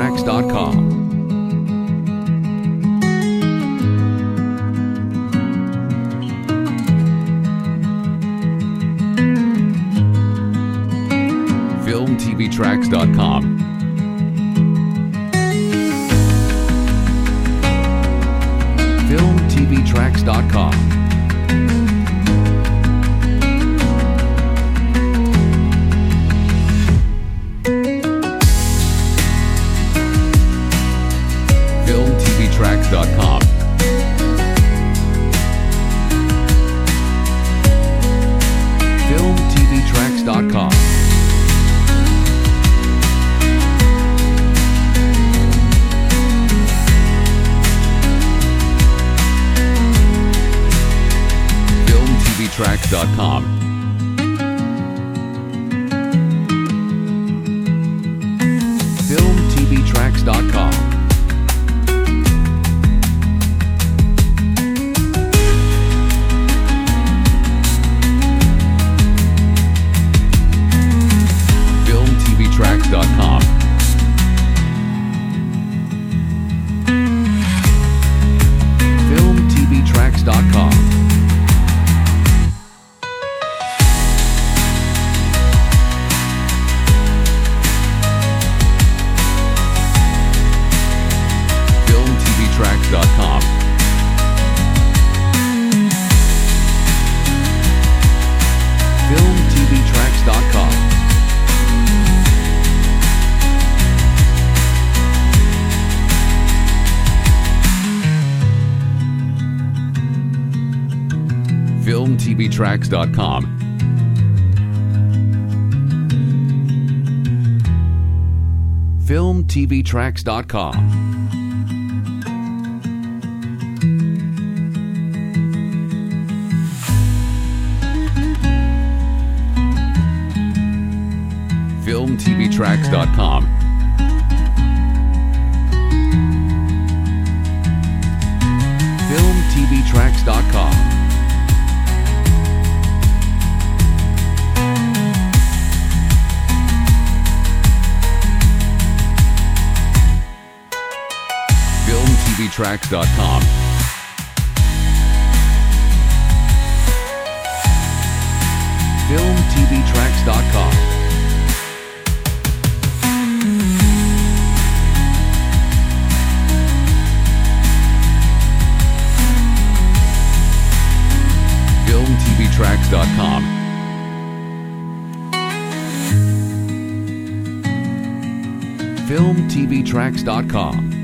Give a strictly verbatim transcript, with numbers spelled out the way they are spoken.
Tracks dot com. Film T V Tracks dot com. Film T V Tracks dot com. Film T V Tracks dot com. Film T V Tracks dot com. Film T V Tracks dot com. Film T V Tracks dot com. Film T V Tracks dot com. Film T V Tracks dot com. Film T V Tracks dot com. Film T V Tracks dot com. Film T V Tracks dot com. Film T V Tracks dot com. Film T V Tracks dot com. Film T V Tracks dot com. Film T V Tracks dot com. Film T V Tracks dot com. Film T V Tracks dot com. Film T V Tracks dot com.